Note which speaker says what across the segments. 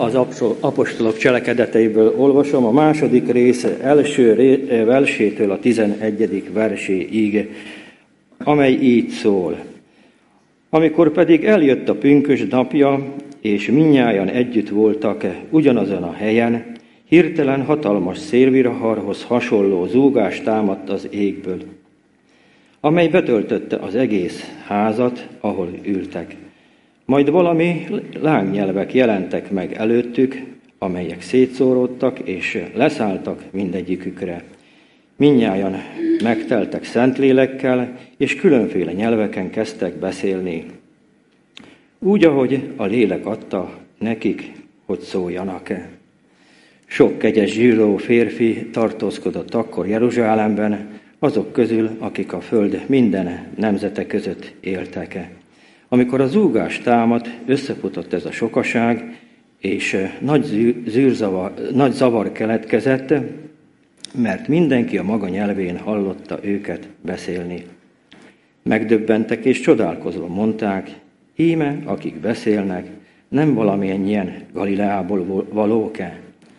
Speaker 1: Az apostolok cselekedeteiből olvasom a második rész első versétől a 11. verséig, amely így szól. Amikor pedig eljött a pünkösd napja, és mindnyájan együtt voltak ugyanazon a helyen, hirtelen hatalmas szélviharhoz hasonló zúgás támadt az égből, amely betöltötte az egész házat, ahol ültek. Majd valami lángnyelvek jelentek meg előttük, amelyek szétszóródtak és leszálltak mindegyikükre. Mindnyájan megteltek Szentlélekkel, és különféle nyelveken kezdtek beszélni. Úgy, ahogy a lélek adta nekik, hogy szóljanak. Sok kegyes zsidó férfi tartózkodott akkor Jeruzsálemben, azok közül, akik a föld minden nemzete között éltek. Amikor a zúgás támadt, összefutott ez a sokaság, és nagy zavar keletkezett, mert mindenki a maga nyelvén hallotta őket beszélni. Megdöbbentek és csodálkozva mondták, íme, akik beszélnek, nem valamennyien Galileából valók-e?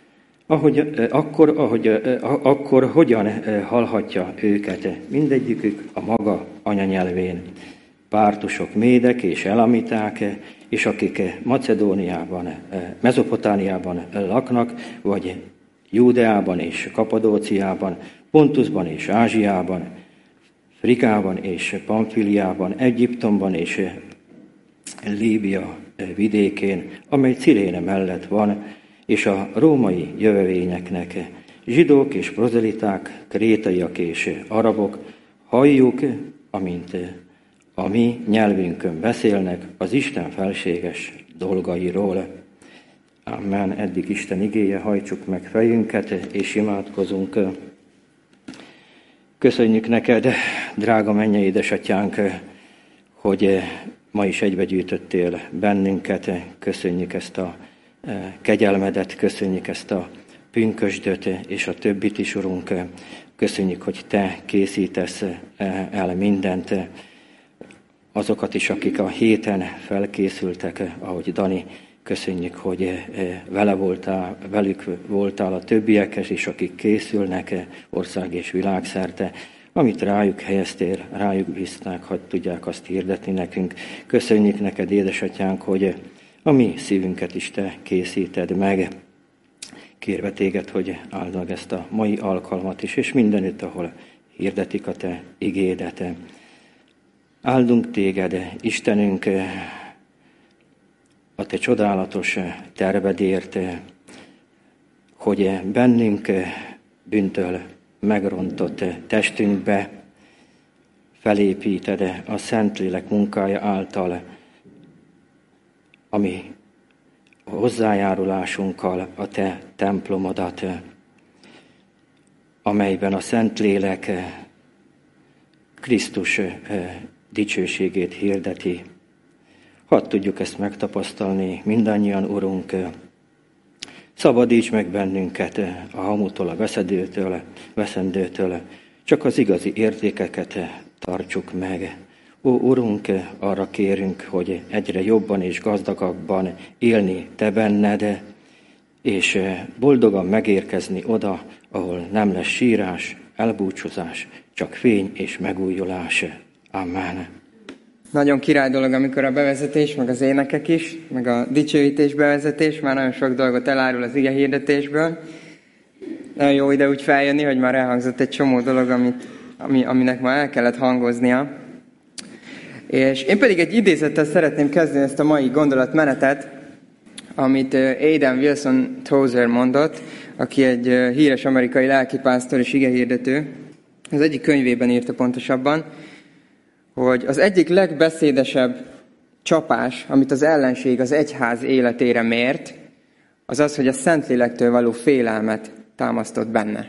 Speaker 1: Akkor hogyan hallhatja őket mindegyikük a maga anyanyelvén? Pártusok, médek és elamiták, és akik Mezopotániában laknak, vagy Júdeában és Kapadóciában, Pontusban és Ázsiában, Frikában és Pamfiliában, Egyiptomban és Líbia vidékén, amely Ciréne mellett van, és a római jövevényeknek, zsidók és prozeliták, krétaiak és arabok, halljuk, amint a mi nyelvünkön beszélnek az Isten felséges dolgairól. Amen. Eddig Isten igéje, hajtsuk meg fejünket, és imádkozunk. Köszönjük neked, drága mennyei édesatyánk, hogy ma is egybegyűjtöttél bennünket. Köszönjük ezt a kegyelmedet, köszönjük ezt a pünkösdöt, és a többit is, Urunk. Köszönjük, hogy te készítesz el mindent, azokat is, akik a héten felkészültek, ahogy Dani, köszönjük, hogy velük voltál a többiekhez is, akik készülnek ország és világszerte. Amit rájuk helyeztél, rájuk bízták, hogy tudják azt hirdetni nekünk. Köszönjük neked, édesatyánk, hogy a mi szívünket is te készíted meg. Kérve téged, hogy áld meg ezt a mai alkalmat is, és mindenütt, ahol hirdetik a te igédet. Áldunk téged, Istenünk, a te csodálatos tervedért, hogy bennünk bűntől megrontott testünkbe felépíted a Szentlélek munkája által, ami hozzájárulásunkkal a te templomodat, amelyben a Szentlélek Krisztus dicsőségét hirdeti. Hadd tudjuk ezt megtapasztalni mindannyian, Urunk. Szabadíts meg bennünket a hamutól, a veszendőtől, csak az igazi értékeket tartsuk meg. Ó, Urunk, arra kérünk, hogy egyre jobban és gazdagabban élni te benned, és boldogan megérkezni oda, ahol nem lesz sírás, elbúcsúzás, csak fény és megújulás. Amen.
Speaker 2: Nagyon király dolog, amikor a bevezetés, meg az énekek is, meg a dicsőítés bevezetés, már nagyon sok dolgot elárul az ige hirdetésből. Nagyon jó ide úgy feljönni, hogy már elhangzott egy csomó dolog, aminek már el kellett hangoznia. És én pedig egy idézettel szeretném kezdeni ezt a mai gondolatmenetet, amit Aidan Wilson Tozer mondott, aki egy híres amerikai lelkipásztor és igehirdető. Az egyik könyvében írta pontosabban, hogy az egyik legbeszédesebb csapás, amit az ellenség az egyház életére mért, az az, hogy a Szentlélektől való félelmet támasztott benne.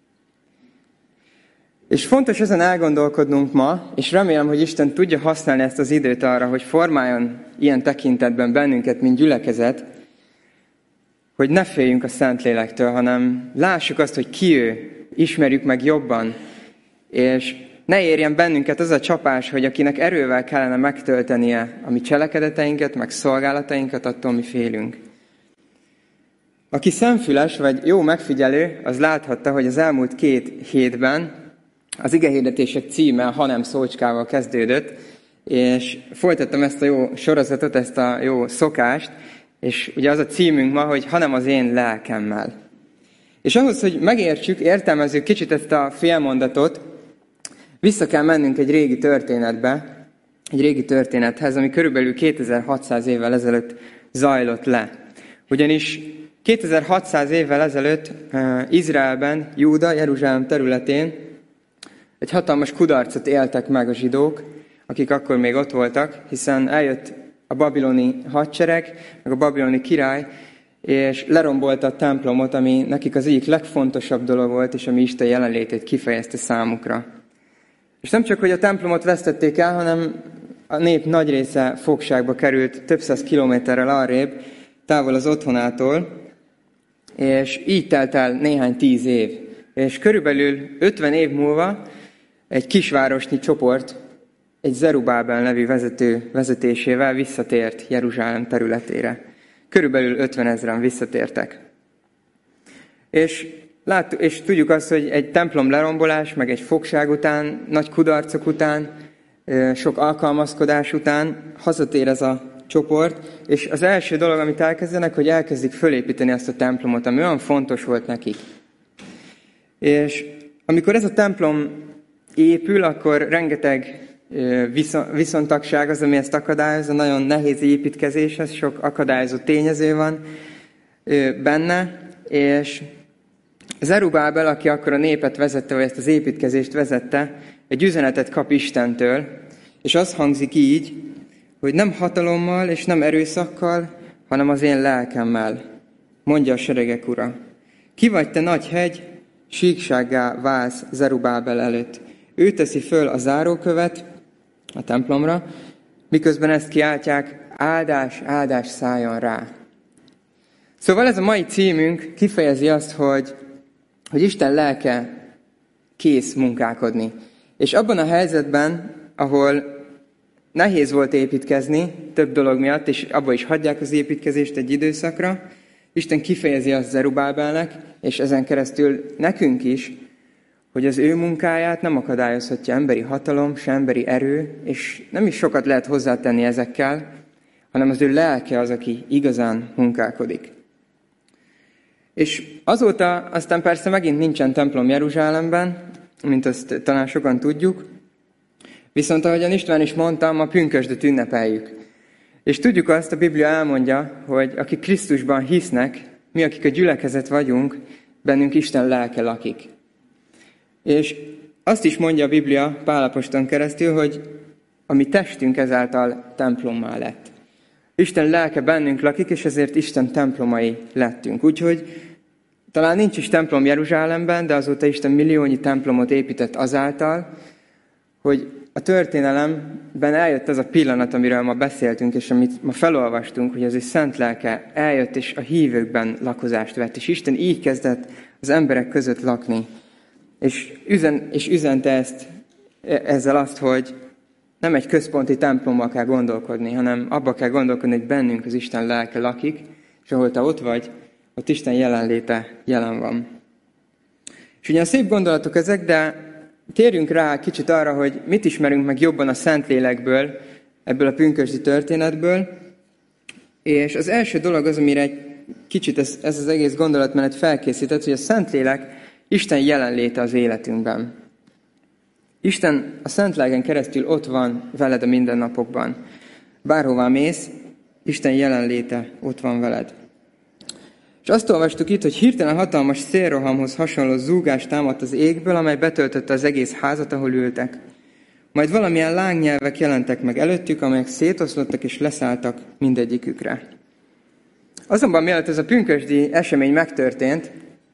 Speaker 2: És fontos ezen elgondolkodnunk ma, és remélem, hogy Isten tudja használni ezt az időt arra, hogy formáljon ilyen tekintetben bennünket, mint gyülekezet, hogy ne féljünk a Szentlélektől, hanem lássuk azt, hogy ki ő, ismerjük meg jobban, és ne érjen bennünket az a csapás, hogy akinek erővel kellene megtöltenie a mi cselekedeteinket, meg szolgálatainkat, attól mi félünk. Aki szemfüles vagy jó megfigyelő, az láthatta, hogy az elmúlt 2 hétben az igehirdetések címe Ha nem szócskával kezdődött, és folytattam ezt a jó sorozatot, ezt a jó szokást, és ugye az a címünk ma, hogy Ha nem az én lelkemmel. És ahhoz, hogy megértsük, értelmezzük kicsit ezt a félmondatot, vissza kell mennünk egy régi történetbe, egy régi történethez, ami körülbelül 2600 évvel ezelőtt zajlott le. Ugyanis 2600 évvel ezelőtt Izraelben, Júda, Jeruzsálem területén egy hatalmas kudarcot éltek meg a zsidók, akik akkor még ott voltak, hiszen eljött a babiloni hadsereg, meg a babiloni király, és lerombolta a templomot, ami nekik az egyik legfontosabb dolog volt, és ami Isten jelenlétét kifejezte számukra. És nem csak, hogy a templomot vesztették el, hanem a nép nagy része fogságba került több száz kilométerrel arrébb, távol az otthonától, és így telt el néhány 10 év. És körülbelül 50 év múlva egy kisvárosnyi csoport, egy Zerubábel nevű vezető vezetésével visszatért Jeruzsálem területére. Körülbelül 50 000-en visszatértek. És tudjuk azt, hogy egy templom lerombolás, meg egy fogság után, nagy kudarcok után, sok alkalmazkodás után hazatér ez a csoport, és az első dolog, amit elkezdenek, hogy elkezdik fölépíteni ezt a templomot, ami olyan fontos volt nekik. És amikor ez a templom épül, akkor rengeteg viszontagság az, ami ezt akadályozza, nagyon nehéz építkezés, ez sok akadályozó tényező van benne, és Zerubábel, aki akkor a népet vezette, vagy ezt az építkezést vezette, egy üzenetet kap Istentől, és az hangzik így, hogy nem hatalommal és nem erőszakkal, hanem az én lelkemmel, mondja a seregek ura. Ki vagy te nagy hegy, síksággá válsz Zerubábel előtt. Ő teszi föl a zárókövet a templomra, miközben ezt kiáltják, áldás, áldás szálljon rá. Szóval ez a mai címünk kifejezi azt, hogy Isten lelke kész munkálkodni. És abban a helyzetben, ahol nehéz volt építkezni, több dolog miatt, és abba is hagyják az építkezést egy időszakra, Isten kifejezi azt Zerubábelnek, és ezen keresztül nekünk is, hogy az ő munkáját nem akadályozhatja emberi hatalom, se emberi erő, és nem is sokat lehet hozzátenni ezekkel, hanem az ő lelke az, aki igazán munkálkodik. És azóta aztán persze megint nincsen templom Jeruzsálemben, mint azt talán sokan tudjuk, viszont ahogyan István is mondta, ma pünkösdöt ünnepeljük. És tudjuk azt, a Biblia elmondja, hogy akik Krisztusban hisznek, mi, akik a gyülekezet vagyunk, bennünk Isten lelke lakik. És azt is mondja a Biblia Pál apostolon keresztül, hogy a mi testünk ezáltal templommá lett. Isten lelke bennünk lakik, és ezért Isten templomai lettünk. Úgyhogy talán nincs is templom Jeruzsálemben, de azóta Isten milliónyi templomot épített azáltal, hogy a történelemben eljött az a pillanat, amiről ma beszéltünk, és amit ma felolvastunk, hogy az ő szent lelke eljött, és a hívőkben lakozást vett. És Isten így kezdett az emberek között lakni. És üzente ezzel azt, hogy nem egy központi templomba kell gondolkodni, hanem abba kell gondolkodni, hogy bennünk az Isten lelke lakik, és ahol te ott vagy, ott Isten jelenléte jelen van. És ugye a szép gondolatok ezek, de térjünk rá kicsit arra, hogy mit ismerünk meg jobban a Szentlélekből, ebből a pünkösdi történetből. És az első dolog az, amire egy kicsit ez az egész gondolatmenet felkészített, hogy a Szentlélek Isten jelenléte az életünkben. Isten a Szentléleken keresztül ott van veled a mindennapokban. Bárhová mész, Isten jelenléte ott van veled. És azt olvastuk itt, hogy hirtelen hatalmas szélrohamhoz hasonló zúgás támadt az égből, amely betöltötte az egész házat, ahol ültek. Majd valamilyen lángnyelvek jelentek meg előttük, amelyek szétoszlottak és leszálltak mindegyikükre. Azonban mielőtt ez a pünkösdi esemény megtörtént,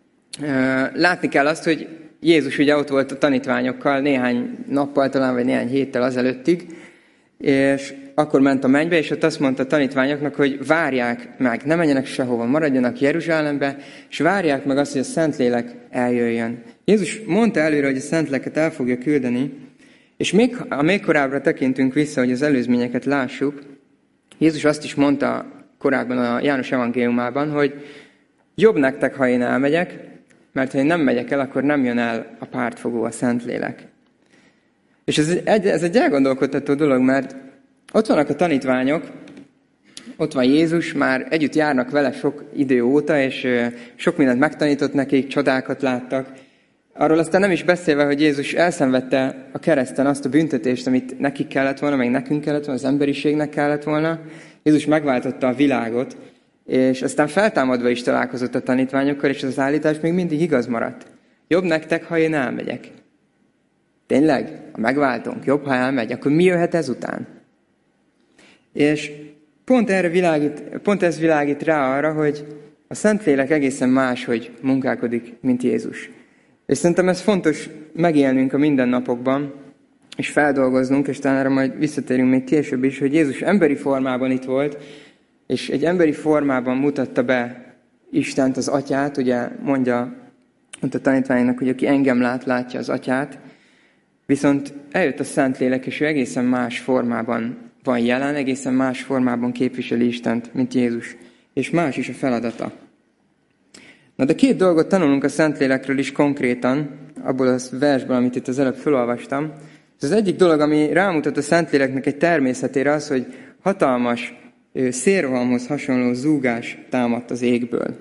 Speaker 2: látni kell azt, hogy Jézus ugye ott volt a tanítványokkal néhány nappal talán, vagy néhány héttel azelőttig, és akkor ment a mennybe, és ott azt mondta a tanítványoknak, hogy várják meg, ne menjenek sehova, maradjanak Jeruzsálembe, és várják meg azt, hogy a Szentlélek eljöjjön. Jézus mondta előre, hogy a Szentléleket el fogja küldeni, és még korábbra tekintünk vissza, hogy az előzményeket lássuk. Jézus azt is mondta korábban a János evangéliumában, hogy Jobb nektek, ha én elmegyek, mert ha én nem megyek el, akkor nem jön el a pártfogó, a Szentlélek. És ez egy elgondolkodtató dolog, mert ott vannak a tanítványok, ott van Jézus, már együtt járnak vele sok idő óta, és sok mindent megtanított nekik, csodákat láttak. Arról aztán nem is beszélve, hogy Jézus elszenvedte a kereszten azt a büntetést, amit nekik kellett volna, meg nekünk kellett volna, az emberiségnek kellett volna. Jézus megváltotta a világot, és aztán feltámadva is találkozott a tanítványokkal, és az állítás még mindig igaz maradt. Jobb nektek, ha én elmegyek. Tényleg? Ha megváltunk, jobb, ha elmegy, akkor mi jöhet ezután? És pont ez világít rá arra, hogy a Szentlélek egészen máshogy munkálkodik, mint Jézus. És szerintem ez fontos megélnünk a mindennapokban, és feldolgoznunk, és talán erre majd visszatérünk még később is, hogy Jézus emberi formában itt volt, és egy emberi formában mutatta be Istent, az Atyát, ugye mondta a tanítványnak, hogy aki engem lát, látja az Atyát, viszont eljött a Szentlélek, és ő egészen más formában van jelen, egészen más formában képviseli Istent, mint Jézus, és más is a feladata. Na de két dolgot tanulunk a Szentlélekről is konkrétan, abból a versből, amit itt az előbb felolvastam. Az egyik dolog, ami rámutat a Szentléleknek egy természetére az, hogy hatalmas szélrohamhoz hasonló zúgás támadt az égből.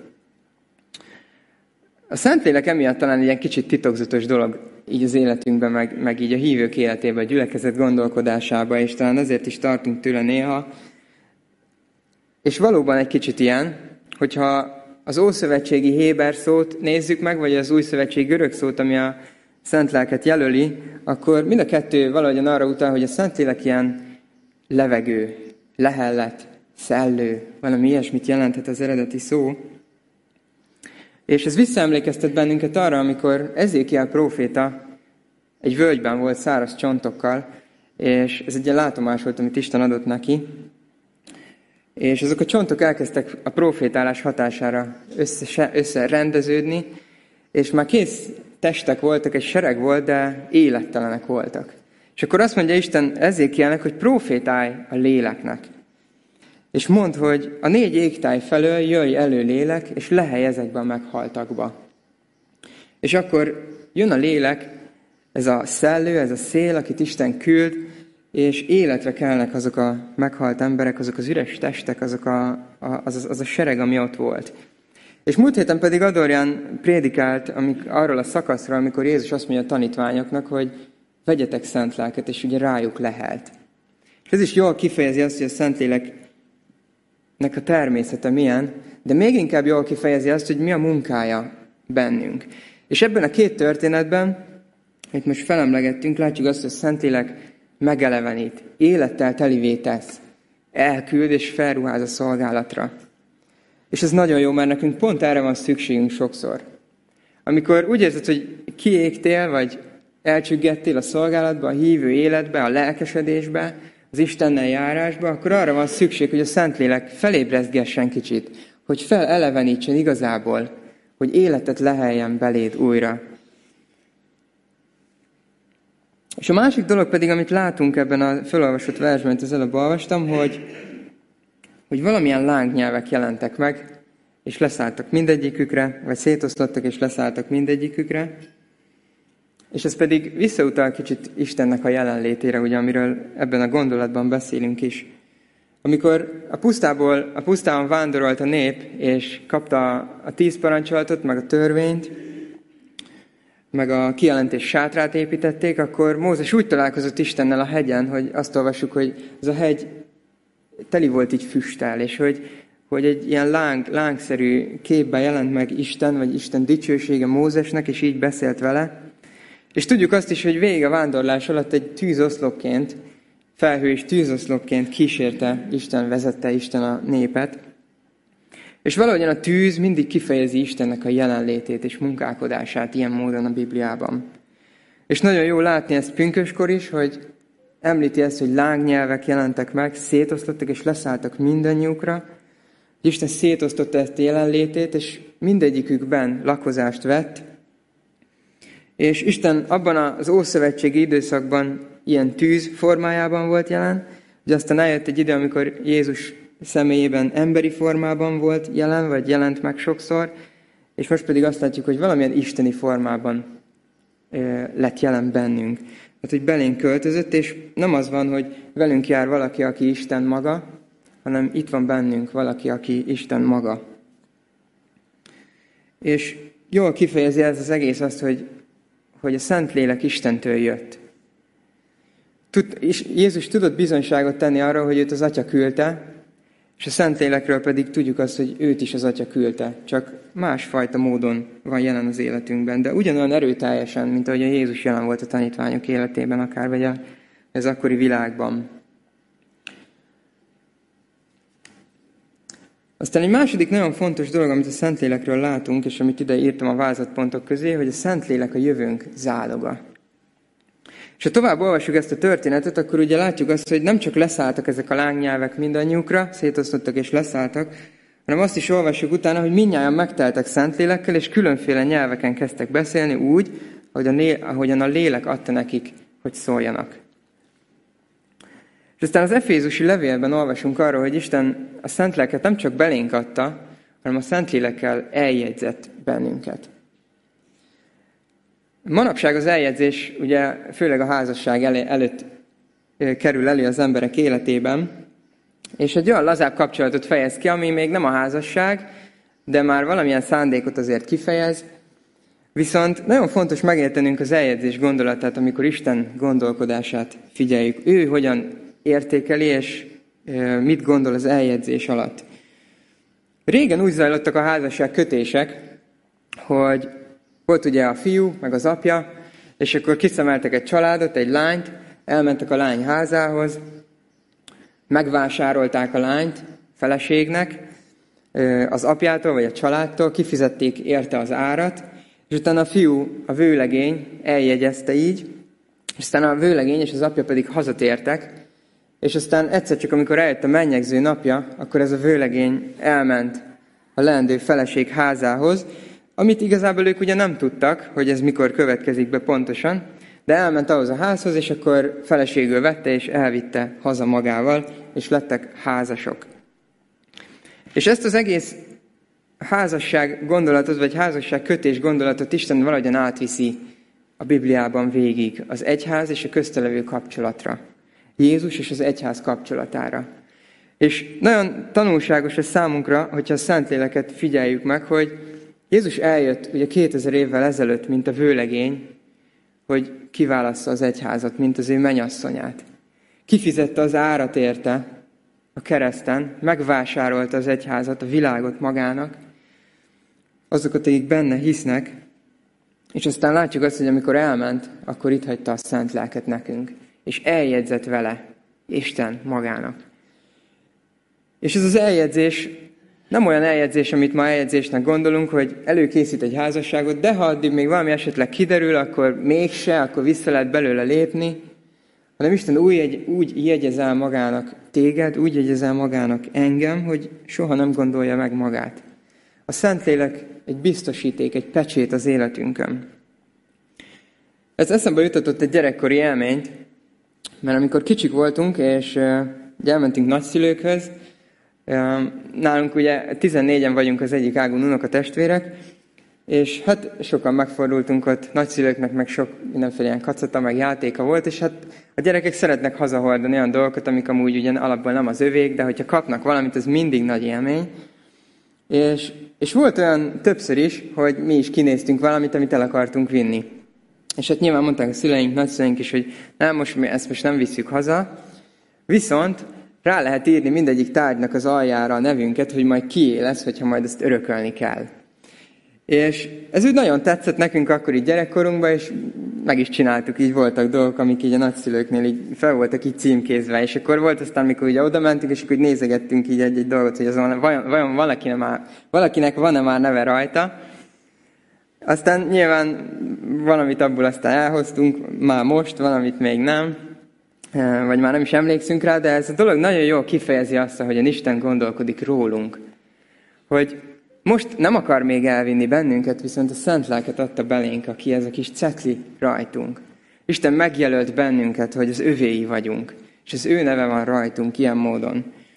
Speaker 2: A Szentlélek emiatt talán egy ilyen kicsit titokzatos dolog így az életünkben, meg így a hívők életében, a gyülekezet gondolkodásában, és talán ezért is tartunk tőle néha. És valóban egy kicsit ilyen, hogyha az ószövetségi héber szót nézzük meg, vagy az újszövetségi görög szót, ami a Szentléleket jelöli, akkor mind a kettő valahogyan arra utal, hogy a Szentlélek ilyen levegő, lehellet, szellő, valami ilyesmit jelenthet az eredeti szó. És ez visszaemlékeztet bennünket arra, amikor Ezékiel próféta egy völgyben volt száraz csontokkal, és ez egy ilyen látomás volt, amit Isten adott neki, és azok a csontok elkezdtek a prófétálás hatására összerendeződni, és már kész testek voltak, egy sereg volt, de élettelenek voltak. És akkor azt mondja Isten Ezékielnek, hogy prófétálj a léleknek. És mondd, hogy a 4 égtáj felől jöjj elő lélek, és lehelj ezekben a meghaltakba. És akkor jön a lélek, ez a szellő, ez a szél, akit Isten küld, és életre kelnek azok a meghalt emberek, azok az üres testek, az a sereg, ami ott volt. És múlt héten pedig Adorján prédikált arról a szakaszról, amikor Jézus azt mondja a tanítványoknak, hogy vegyetek szent lelket, és ugye rájuk lehelt. És ez is jól kifejezi azt, hogy a Szentléleknek a természete milyen, de még inkább jól kifejezi azt, hogy mi a munkája bennünk. És ebben a két történetben, amit most felemlegettünk, látjuk azt, hogy a Szentlélek megelevenít, élettel telivé tesz, elküld és felruház a szolgálatra. És ez nagyon jó, mert nekünk pont erre van szükségünk sokszor. Amikor úgy érzed, hogy kiégtél, vagy elcsüggettél a szolgálatba, a hívő életbe, a lelkesedésbe, az Istennel járásba, akkor arra van szükség, hogy a Szentlélek felébrezgessen kicsit, hogy felelevenítsen igazából, hogy életet leheljen beléd újra. És a másik dolog pedig, amit látunk ebben a felolvasott versben, amit az előbb olvastam, hogy valamilyen lángnyelvek jelentek meg, és leszálltak mindegyikükre, vagy szétoszlottak, és leszálltak mindegyikükre. És ez pedig visszautal kicsit Istennek a jelenlétére, ugye, amiről ebben a gondolatban beszélünk is. Amikor a pusztában vándorolt a nép, és kapta a 10 parancsolatot, meg a törvényt, meg a kijelentés sátrát építették, akkor Mózes úgy találkozott Istennel a hegyen, hogy azt olvassuk, hogy ez a hegy teli volt így füsttel, és hogy egy ilyen lángszerű képben jelent meg Isten, vagy Isten dicsősége Mózesnek, és így beszélt vele. És tudjuk azt is, hogy végig a vándorlás alatt egy tűzoszlopként, felhő és tűzoszlopként kísérte Isten, vezette Isten a népet. És valahogyan a tűz mindig kifejezi Istennek a jelenlétét és munkálkodását ilyen módon a Bibliában. És nagyon jó látni ezt pünköskor is, hogy említi ezt, hogy lángnyelvek jelentek meg, szétosztottak és leszálltak mindannyiukra. Isten szétosztotta ezt a jelenlétét, és mindegyikükben lakozást vett. És Isten abban az ószövetségi időszakban ilyen tűz formájában volt jelen, hogy aztán eljött egy idő, amikor Jézus személyében emberi formában volt jelen, vagy jelent meg sokszor, és most pedig azt látjuk, hogy valamilyen isteni formában lett jelen bennünk. Tehát, hogy belénk költözött, és nem az van, hogy velünk jár valaki, aki Isten maga, hanem itt van bennünk valaki, aki Isten maga. És jól kifejezi ez az egész azt, hogy a Szentlélek Istentől jött. Jézus tudott bizonyságot tenni arról, hogy őt az Atya küldte, és a Szentlélekről pedig tudjuk azt, hogy őt is az Atya küldte. Csak másfajta módon van jelen az életünkben, de ugyanolyan erőteljesen, mint ahogy a Jézus jelen volt a tanítványok életében, akár vagy az akkori világban. Aztán egy második nagyon fontos dolog, amit a Szentlélekről látunk, és amit ide írtam a vázlatpontok közé, hogy a Szentlélek a jövőnk záloga. És ha tovább olvassuk ezt a történetet, akkor ugye látjuk azt, hogy nem csak leszálltak ezek a lángnyelvek mindannyiukra, szétosztottak és leszálltak, hanem azt is olvassuk utána, hogy mindnyájan megteltek Szentlélekkel, és különféle nyelveken kezdtek beszélni úgy, ahogyan a lélek adta nekik, hogy szóljanak. És aztán az Efézusi levélben olvasunk arról, hogy Isten a Szentléleket nem csak belénk adta, hanem a Szentlélekkel eljegyzett bennünket. Manapság az eljegyzés ugye főleg a házasság előtt kerül elő az emberek életében, és egy olyan lazább kapcsolatot fejez ki, ami még nem a házasság, de már valamilyen szándékot azért kifejez. Viszont nagyon fontos megértenünk az eljegyzés gondolatát, amikor Isten gondolkodását figyeljük. Ő hogyan értékeli, és mit gondol az eljegyzés alatt. Régen úgy zajlottak a házasság kötések, hogy volt ugye a fiú, meg az apja, és akkor kiszemeltek egy családot, egy lányt, elmentek a lány házához, megvásárolták a lányt feleségnek, az apjától vagy a családtól, kifizették érte az árat, és utána a fiú, a vőlegény eljegyezte így, és aztán a vőlegény és az apja pedig hazatértek, és aztán egyszer csak, amikor eljött a mennyegző napja, akkor ez a vőlegény elment a leendő feleség házához, amit igazából ők ugye nem tudtak, hogy ez mikor következik be pontosan, de elment ahhoz a házhoz, és akkor feleségül vette, és elvitte haza magával, és lettek házasok. És ezt az egész házasság gondolatot, vagy házasság kötés gondolatot Isten valahogyan átviszi a Bibliában végig az egyház és a közte levő kapcsolatra. Jézus és az egyház kapcsolatára. És nagyon tanulságos ez számunkra, hogyha a Szentléleket figyeljük meg, hogy Jézus eljött ugye 2000 évvel ezelőtt, mint a vőlegény, hogy kiválassza az egyházat, mint az ő mennyasszonyát. Kifizette az árat érte a kereszten, megvásárolta az egyházat, a világot magának, azokat, akik benne hisznek, és aztán látjuk azt, hogy amikor elment, akkor itt hagyta a szent lelket nekünk, és eljegyzett vele Isten magának. És ez az eljegyzés nem olyan eljegyzés, amit ma eljegyzésnek gondolunk, hogy előkészít egy házasságot, de ha addig még valami esetleg kiderül, akkor mégse, akkor vissza lehet belőle lépni, hanem Isten úgy jegyezel magának téged, úgy jegyezel magának engem, hogy soha nem gondolja meg magát. A Szentlélek egy biztosíték, egy pecsét az életünkön. Ez eszembe jutatott egy gyerekkori élményt, mert amikor kicsik voltunk, és elmentünk nagyszülőkhöz, nálunk ugye 14-en vagyunk az egyik ágon unokatestvérek, és hát sokan megfordultunk ott, nagyszülőknek meg sok mindenféle ilyen kacata, meg játéka volt, és hát a gyerekek szeretnek hazahordani olyan dolgokat, amik amúgy ugyan alapból nem az övék, de hogyha kapnak valamit, az mindig nagy élmény. És volt olyan többször is, hogy mi is kinéztünk valamit, amit el akartunk vinni. És hát nyilván mondták a szüleink, nagyszüleink is, hogy nem, ezt most nem visszük haza, viszont rá lehet írni mindegyik tárgynak az aljára a nevünket, hogy majd kié lesz, hogyha majd ezt örökölni kell. És ez úgy nagyon tetszett nekünk akkor így gyerekkorunkban, és meg is csináltuk, így voltak dolgok, amik így a nagyszülőknél így fel voltak így címkézve, és akkor volt aztán, mikor ugye oda mentünk, és akkor így nézegettünk így egy-egy dolgot, hogy azon vajon valakinek van-e már neve rajta. Aztán nyilván valamit abból aztán elhoztunk, már most, valamit még nem, vagy már nem is emlékszünk rá, de ez a dolog nagyon jól kifejezi azt, hogy Isten gondolkodik rólunk. Hogy most nem akar még elvinni bennünket, viszont a Szent Lelket adta belénk, aki ez a kis cetli rajtunk. Isten megjelölt bennünket, hogy az övéi vagyunk, és az ő neve van rajtunk ilyen módon.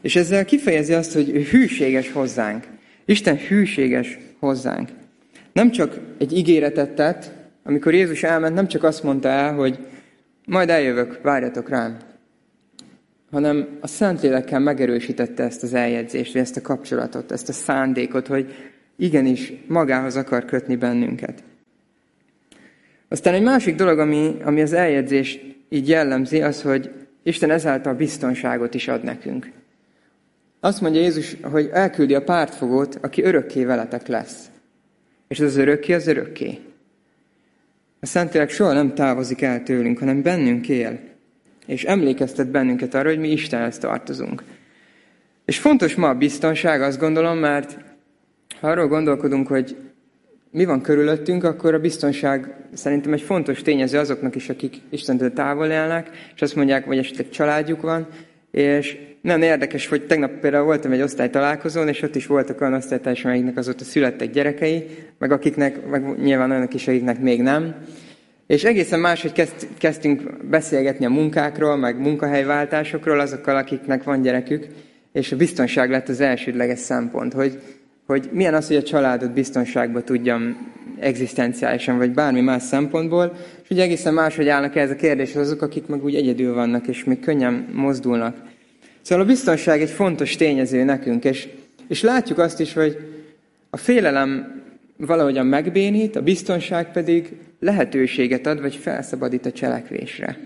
Speaker 2: És ezzel kifejezi azt, hogy ő hűséges hozzánk. Isten hűséges hozzánk. Nem csak egy ígéretet tett, amikor Jézus elment, nem csak azt mondta el, hogy majd eljövök, várjatok rám, hanem a Szentlélekkel megerősítette ezt az eljegyzést, vagy ezt a kapcsolatot, ezt a szándékot, hogy igenis magához akar kötni bennünket. Aztán egy másik dolog, ami az eljegyzést így jellemzi, az, hogy Isten ezáltal biztonságot is ad nekünk. Azt mondja Jézus, hogy elküldi a pártfogót, aki örökké veletek lesz. És az örökké az örökké. A Szentlélek soha nem távozik el tőlünk, hanem bennünk él. És emlékeztet bennünket arra, hogy mi Istenhez tartozunk. És fontos ma a biztonság, azt gondolom, mert ha arról gondolkodunk, hogy mi van körülöttünk, akkor a biztonság szerintem egy fontos tényező azoknak is, akik Istentől távol élnek, és azt mondják, vagy esetleg családjuk van, és nagyon érdekes, hogy tegnap például voltam egy osztálytalálkozón, és ott is voltak olyan osztálytársak, akiknek azóta születtek gyerekei, meg nyilván olyanok is, akiknek még nem. És egészen máshogy kezdtünk beszélgetni a munkákról, meg munkahelyváltásokról azokkal, akiknek van gyerekük, és a biztonság lett az elsődleges szempont, hogy milyen az, hogy a családot biztonságba tudjam egzisztenciálisan, vagy bármi más szempontból, és ugye egészen máshogy állnak ez a kérdés azok, akik meg úgy egyedül vannak, és még könnyen mozdulnak. Szóval a biztonság egy fontos tényező nekünk, és látjuk azt is, hogy a félelem valahogyan megbénít, a biztonság pedig lehetőséget ad, vagy felszabadít a cselekvésre.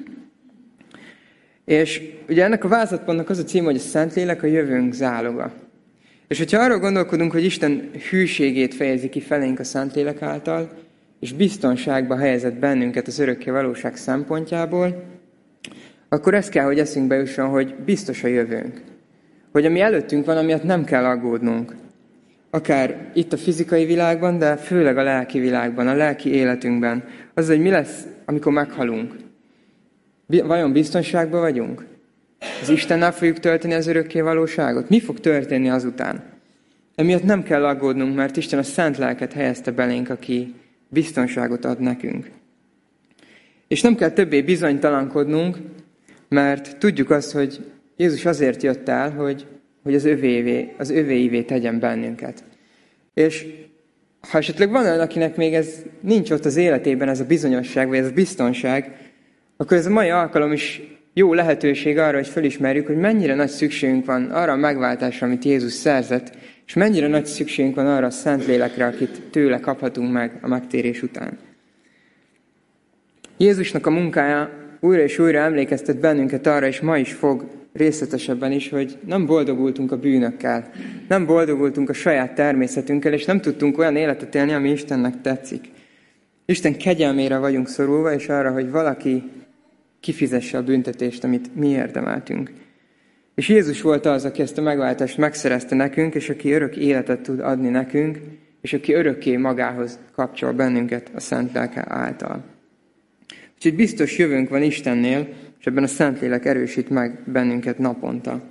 Speaker 2: És ugye ennek a vázlatpontnak az a cím, hogy a Szentlélek a jövőnk záloga. És hogyha arról gondolkodunk, hogy Isten hűségét fejezi ki felénk a Szentlélek által, és biztonságba helyezett bennünket az örökké valóság szempontjából, akkor ez kell, hogy eszünkbe jusson, hogy biztos a jövőnk. Hogy ami előttünk van, amiatt nem kell aggódnunk. Akár itt a fizikai világban, de főleg a lelki világban, a lelki életünkben. Az, hogy mi lesz, amikor meghalunk. Vajon biztonságban vagyunk? Az Istennel fogjuk tölteni az örökké valóságot? Mi fog történni azután? Emiatt nem kell aggódnunk, mert Isten a szent lelket helyezte belénk, aki biztonságot ad nekünk. És nem kell többé bizonytalankodnunk, mert tudjuk azt, hogy Jézus azért jött el, hogy az övéivé tegyen bennünket. És ha esetleg van olyan, akinek még ez nincs ott az életében, ez a bizonyosság, vagy ez a biztonság, akkor ez a mai alkalom is jó lehetőség arra, hogy felismerjük, hogy mennyire nagy szükségünk van arra a megváltásra, amit Jézus szerzett, és mennyire nagy szükségünk van arra a Szentlélekre, akit tőle kaphatunk meg a megtérés után. Jézusnak a munkája újra és újra emlékeztet bennünket arra, és ma is fog részletesebben is, hogy nem boldogultunk a bűnökkel, nem boldogultunk a saját természetünkkel, és nem tudtunk olyan életet élni, ami Istennek tetszik. Isten kegyelmére vagyunk szorulva, és arra, hogy valaki kifizesse a büntetést, amit mi érdemeltünk. És Jézus volt az, aki ezt a megváltást megszerezte nekünk, és aki örök életet tud adni nekünk, és aki örökké magához kapcsol bennünket a Szent Lelke által. Úgyhogy biztos jövőnk van Istennél, és ebben a Szentlélek erősít meg bennünket naponta.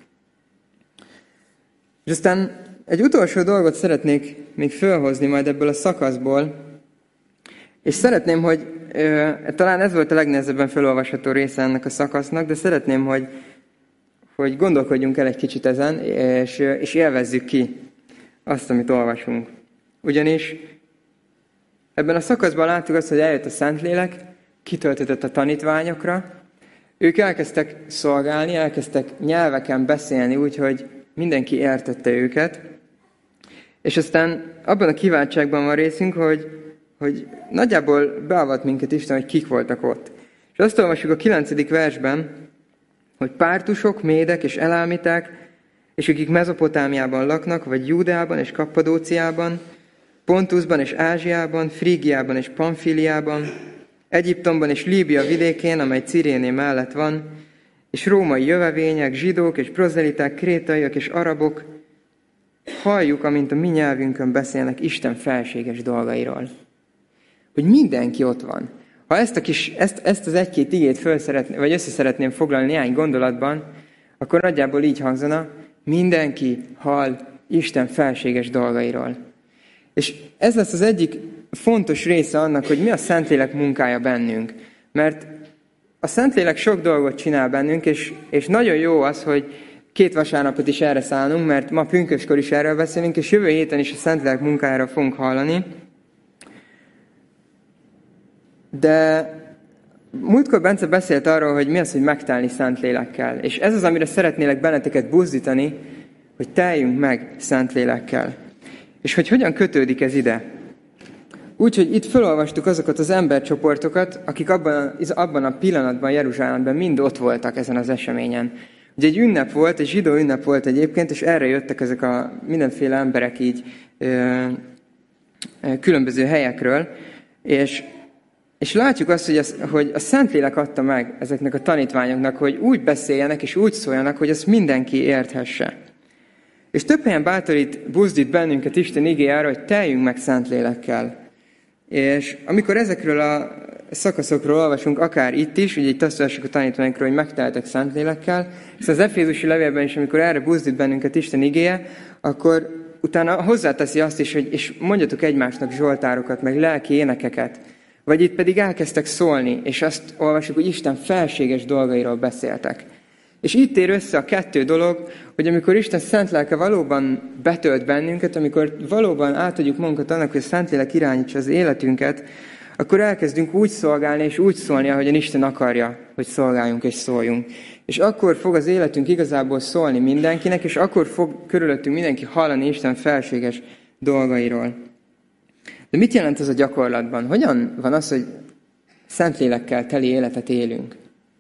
Speaker 2: És aztán egy utolsó dolgot szeretnék még felhozni majd ebből a szakaszból, és szeretném, hogy talán ez volt a legnehezebben felolvasható része ennek a szakasznak, de szeretném, hogy gondolkodjunk el egy kicsit ezen, és élvezzük ki azt, amit olvasunk. Ugyanis ebben a szakaszban láttuk azt, hogy eljött a Szentlélek, kitöltetett a tanítványokra, ők elkezdtek szolgálni, elkezdtek nyelveken beszélni, úgyhogy mindenki értette őket, és aztán abban a kiváltságban van részünk, hogy nagyjából beavat minket Isten, hogy kik voltak ott. És azt olvassuk a 9. versben, hogy pártusok, médek és elámiták, és akik Mezopotámiában laknak, vagy Júdeában és Kappadóciában, Pontusban és Ázsiában, Frígiában és Pamfíliában, Egyiptomban és Líbia vidékén, amely Ciréné mellett van, és római jövevények, zsidók és prozeliták, krétaiak és arabok, halljuk, amint a mi nyelvünkön beszélnek Isten felséges dolgairól. Hogy mindenki ott van. Ha ezt az egy-két igét vagy össze szeretném foglalni néhány gondolatban, akkor nagyjából így hangzana, mindenki hall Isten felséges dolgairól. És ez lesz az egyik fontos része annak, hogy mi a Szentlélek munkája bennünk. Mert a Szentlélek sok dolgot csinál bennünk, és nagyon jó az, hogy 2 vasárnapot is erre szállunk, mert ma pünköskor is erről beszélünk, és jövő héten is a Szentlélek munkájára fogunk hallani. De múltkor Bence beszélt arról, hogy mi az, hogy megtelni Szentlélekkel. És ez az, amire szeretnélek benneteket buzdítani, hogy teljünk meg Szentlélekkel. És hogy hogyan kötődik ez ide? Úgyhogy itt felolvastuk azokat az embercsoportokat, akik abban a pillanatban Jeruzsálemben mind ott voltak ezen az eseményen. Ugye egy ünnep volt, egy zsidó ünnep volt egyébként, és erre jöttek ezek a mindenféle emberek így különböző helyekről, és látjuk azt, hogy a Szentlélek adta meg ezeknek a tanítványoknak, hogy úgy beszéljenek és úgy szóljanak, hogy ezt mindenki érthesse. És több helyen buzdít bennünket Isten igéje arra, hogy teljünk meg Szentlélekkel. És amikor ezekről a szakaszokról olvasunk, akár itt is, ugye itt azt olvassuk a tanítványokról, hogy megteltek Szentlélekkel, és az Efézusi levélben is, amikor erre buzdít bennünket Isten igéje, akkor utána hozzáteszi azt is, hogy és mondjatok egymásnak zsoltárokat, meg lelki énekeket. Vagy itt pedig elkezdtek szólni, és azt olvasjuk, hogy Isten felséges dolgairól beszéltek. És itt ér össze a 2 dolog, hogy amikor Isten szent lelke valóban betölt bennünket, amikor valóban átadjuk magunkat annak, hogy a Szentlélek irányítsa az életünket, akkor elkezdünk úgy szolgálni és úgy szólni, ahogyan Isten akarja, hogy szolgáljunk és szóljunk. És akkor fog az életünk igazából szólni mindenkinek, és akkor fog körülöttünk mindenki hallani Isten felséges dolgairól. De mit jelent ez a gyakorlatban? Hogyan van az, hogy Szentlélekkel teli életet élünk?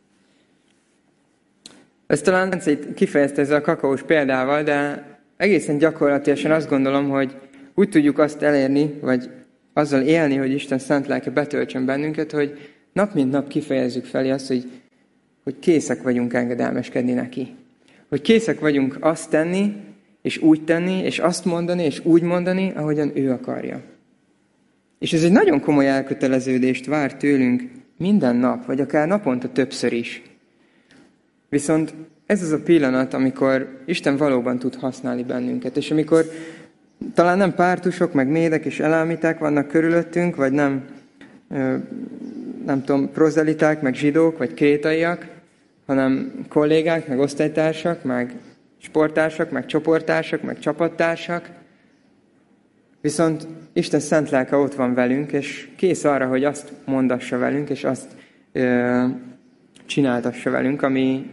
Speaker 2: Ezt talán kifejezte ezzel a kakaós példával, de egészen gyakorlatilag azt gondolom, hogy úgy tudjuk azt elérni, vagy azzal élni, hogy Isten szent lelke betöltsön bennünket, hogy nap mint nap kifejezzük felé azt, hogy készek vagyunk engedelmeskedni neki. Hogy készek vagyunk azt tenni, és úgy tenni, és azt mondani, és úgy mondani, ahogyan ő akarja. És ez egy nagyon komoly elköteleződést vár tőlünk minden nap, vagy akár naponta többször is. Viszont ez az a pillanat, amikor Isten valóban tud használni bennünket, és amikor talán nem pártusok, meg médek és elelmiták vannak körülöttünk, vagy nem tudom, prozeliták, meg zsidók, vagy krétaiak, hanem kollégák, meg osztálytársak, meg sporttársak, meg csoporttársak, meg csapattársak. Viszont Isten szent lelke ott van velünk, és kész arra, hogy azt mondassa velünk, és azt csináltassa velünk,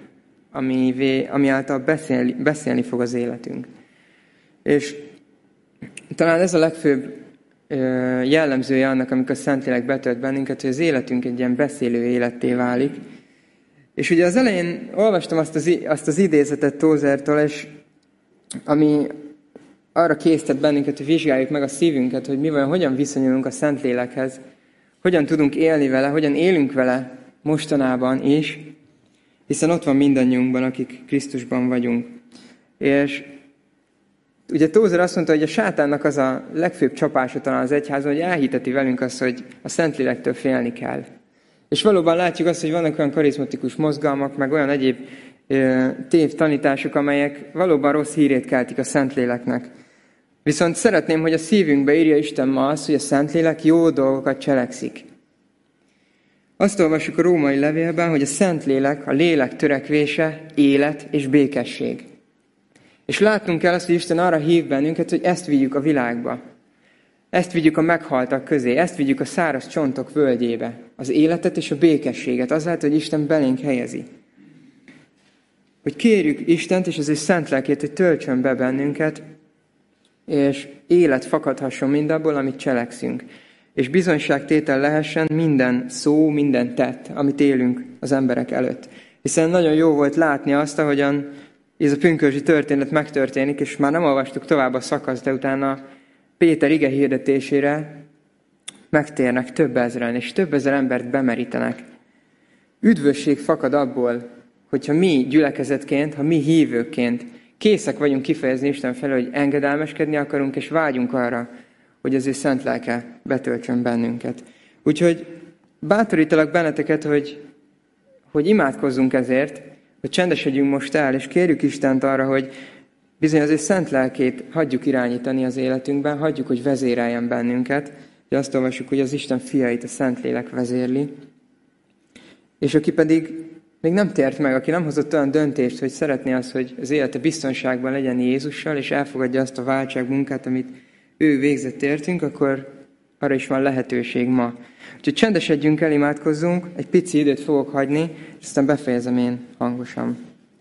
Speaker 2: ami által beszélni fog az életünk. És talán ez a legfőbb jellemzője annak, amikor a Szentlélek betölt bennünket, hogy az életünk egy ilyen beszélő életté válik. És ugye az elején olvastam azt az idézetet Tózertől, és ami arra késztet bennünket, hogy vizsgáljuk meg a szívünket, hogy mi vajon, hogyan viszonyulunk a Szentlélekhez, hogyan tudunk élni vele, hogyan élünk vele mostanában is, hiszen ott van mindannyiunkban, akik Krisztusban vagyunk. És ugye Tózer azt mondta, hogy a sátánnak az a legfőbb csapása talán az egyházon, hogy elhiteti velünk azt, hogy a Szentlélektől félni kell. És valóban látjuk azt, hogy vannak olyan karizmatikus mozgalmak, meg olyan egyéb tévtanítások, amelyek valóban rossz hírét keltik a Szentléleknek. Viszont szeretném, hogy a szívünkbe írja Isten ma azt, hogy a Szentlélek jó dolgokat cselekszik. Azt olvassuk a római levélben, hogy a Szentlélek, a lélek törekvése, élet és békesség. És látnunk kell azt, hogy Isten arra hív bennünket, hogy ezt vigyük a világba. Ezt vigyük a meghaltak közé, ezt vigyük a száraz csontok völgyébe. Az életet és a békességet, azáltal, hogy Isten belénk helyezi. Hogy kérjük Istent és az ő szent lelkét, hogy töltsön be bennünket, és élet fakadhasson mindabból, amit cselekszünk. És bizonyságtétel lehessen minden szó, minden tett, amit élünk az emberek előtt. Hiszen nagyon jó volt látni azt, ahogyan ez a pünkösdi történet megtörténik, és már nem olvastuk tovább a szakaszt, de utána Péter ige hirdetésére megtérnek több ezren, és több ezer embert bemerítenek. Üdvösség fakad abból, hogyha mi gyülekezetként, ha mi hívőként készek vagyunk kifejezni Isten felé, hogy engedelmeskedni akarunk, és vágyunk arra, hogy az ő szent lelke betöltsön bennünket. Úgyhogy bátorítalak benneteket, hogy imádkozzunk ezért, hogy csendesedjünk most el, és kérjük Istent arra, hogy bizony az ő szent lelkét hagyjuk irányítani az életünkben, hagyjuk, hogy vezéreljen bennünket. Ugye azt olvassuk, hogy az Isten fiait a Szentlélek vezérli. És aki pedig még nem tért meg, aki nem hozott olyan döntést, hogy szeretné azt, hogy az élete biztonságban legyen Jézussal, és elfogadja azt a váltságmunkát, amit ő végzett értünk, akkor arra is van lehetőség ma. Úgyhogy csendesedjünk el, imádkozzunk, egy pici időt fogok hagyni, és aztán befejezem én hangosan.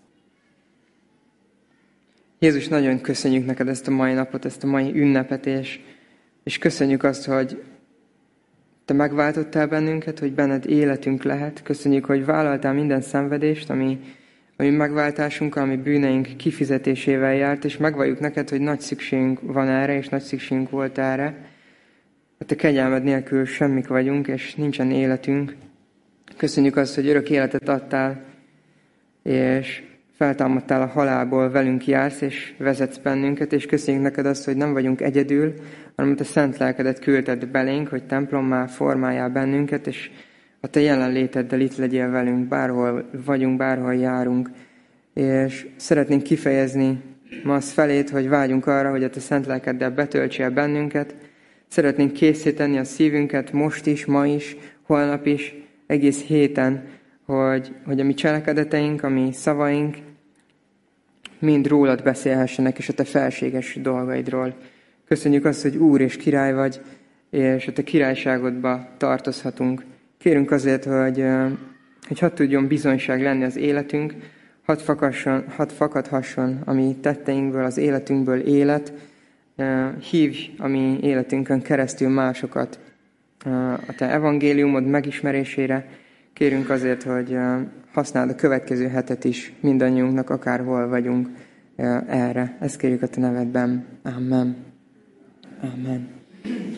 Speaker 2: Jézus, nagyon köszönjük neked ezt a mai napot, ezt a mai ünnepet, és köszönjük azt, hogy te megváltottál bennünket, hogy benned életünk lehet. Köszönjük, hogy vállaltál minden szenvedést, ami megváltásunkkal, ami bűneink kifizetésével járt, és megvalljuk neked, hogy nagy szükségünk van erre, és nagy szükségünk volt erre. A te kegyelmed nélkül semmik vagyunk, és nincsen életünk. Köszönjük azt, hogy örök életet adtál, és feltámadtál a halálból, velünk jársz, és vezetsz bennünket, és köszönjük neked azt, hogy nem vagyunk egyedül, hanem a te szent lelkedet küldted belénk, hogy templommá formáljál bennünket, és a te jelenléteddel itt legyél velünk, bárhol vagyunk, bárhol járunk. És szeretnénk kifejezni ma azt felét, hogy vágyunk arra, hogy a te szent lelkeddel betöltsél bennünket. Szeretnénk készíteni a szívünket most is, ma is, holnap is, egész héten, hogy a mi cselekedeteink, a mi szavaink mind rólad beszélhessenek, és a te felséges dolgaidról. Köszönjük azt, hogy Úr és Király vagy, és a te királyságodba tartozhatunk. Kérünk azért, hogy hadd tudjon bizonyság lenni az életünk, hadd fakadhasson a mi tetteinkből, az életünkből élet, hívj a mi életünkön keresztül másokat a te evangéliumod megismerésére. Kérünk azért, hogy használd a következő hetet is mindannyiunknak, akárhol vagyunk erre. Ezt kérjük a te nevedben. Amen. Amen.